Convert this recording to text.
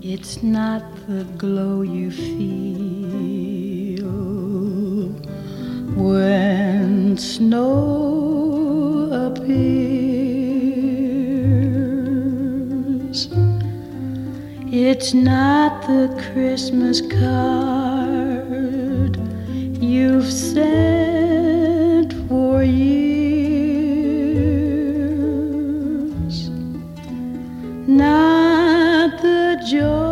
It's not the glow you feel when snow appears. It's not the Christmas card you've sent for years. Not the joy